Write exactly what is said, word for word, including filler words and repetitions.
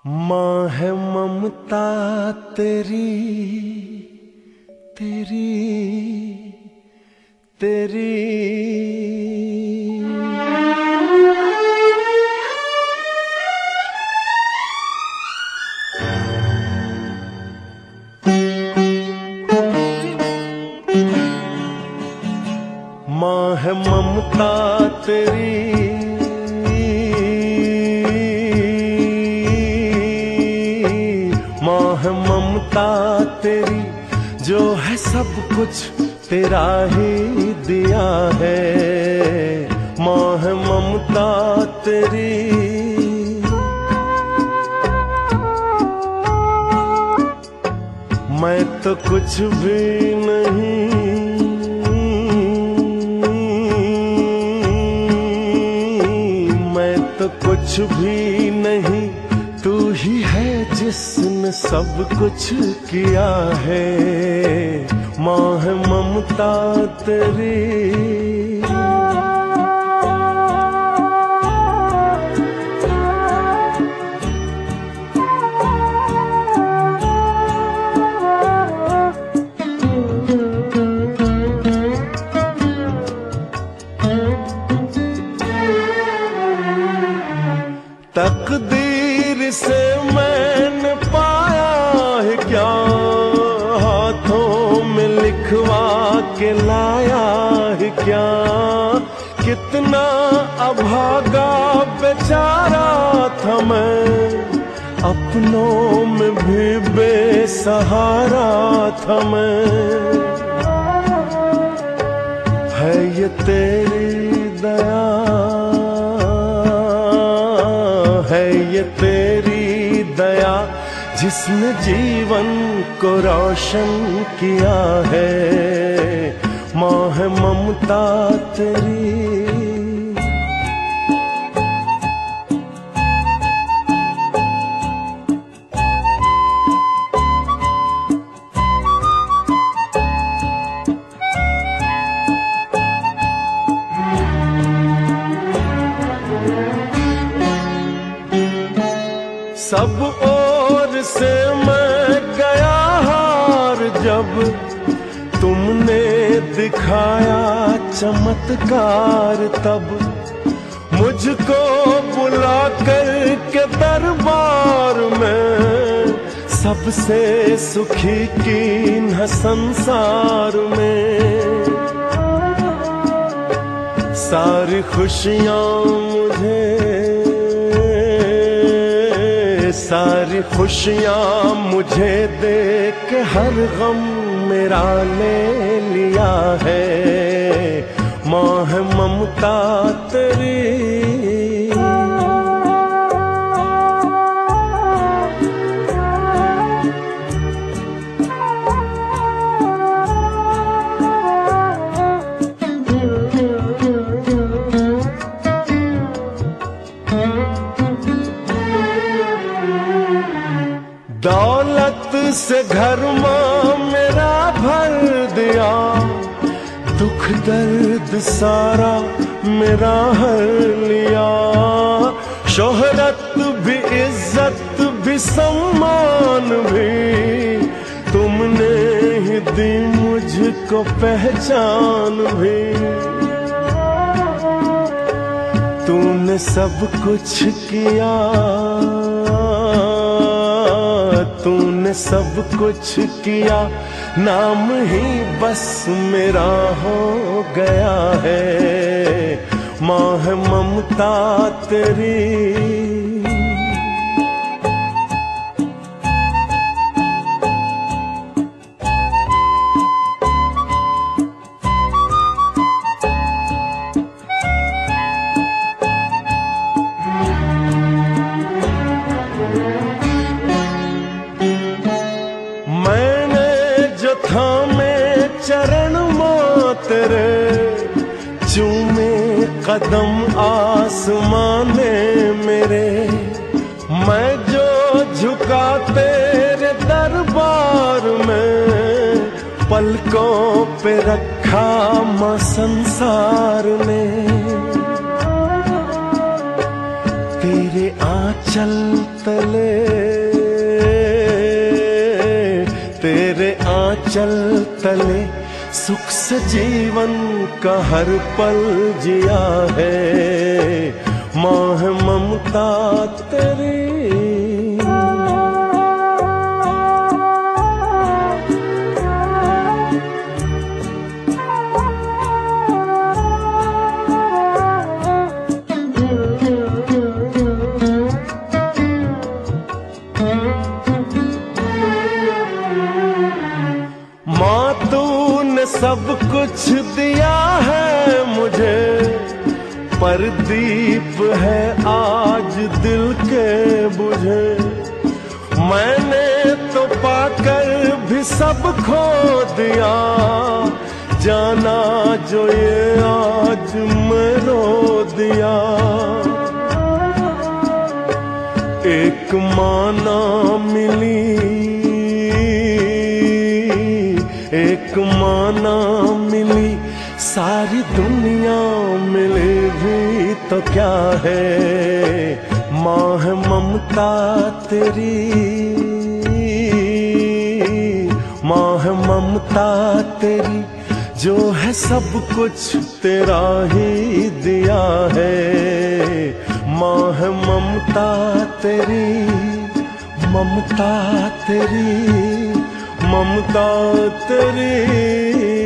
माँ है ममता तेरी तेरी तेरी। माँ है ममता तेरी माँ है ममता तेरी, जो है सब कुछ तेरा ही दिया है। माँ है ममता तेरी, मैं तो कुछ भी नहीं, मैं तो कुछ भी नहीं, तू ही है जिसने सब कुछ किया है। माँ है ममता तेरी। तकदीर से मैंने पाया है क्या, हाथों में लिखवा के लाया है क्या। कितना अभागा बेचारा था मैं, अपनों में भी बेसहारा था मैं। है ये तेरी दया, है ये तेरी दया, जिसने जीवन को रोशन किया है। माँ है ममता तेरी। सब ओर से मैं गया हार, जब तुमने दिखाया चमत्कार, तब मुझको बुला कर के दरबार में सबसे सुखी की न संसार में। सारी खुशियाँ मुझे, सारी खुशियाँ मुझे दे के हर गम मेरा ले लिया है। माँ है ममता तेरी। दौलत से घर माँ मेरा भर दिया, दुख दर्द सारा मेरा हर लिया। शोहरत भी, इज्जत भी, सम्मान भी, तुमने ही दी मुझको पहचान भी। तूने सब कुछ किया, तूने सब कुछ किया, नाम ही बस मेरा हो गया है। माँ है ममता तेरी। थामे चरण माँ तेरे, चूमे कदम आसमाने मेरे। मैं जो झुका तेरे दरबार में, पलकों पे रखा माँ संसार ने। तेरे आंचल तले, तेरे आंचल तले सुख से जीवन का हर पल जिया है। माँ है ममता तेरी, माँ तूने सब कुछ दिया है मुझे, पर दीप है आज दिल के बुझे। मैंने तो पाकर भी सब खो दिया, जाना जो ये आज मैं रो दिया। एक माँ ना मिली, एक माँ ना मिली, सारी दुनिया मिले भी तो क्या है। माँ है ममता तेरी, माँ है ममता तेरी, जो है सब कुछ तेरा ही दिया है। माँ है ममता तेरी, ममता तेरी, ममता तेरी।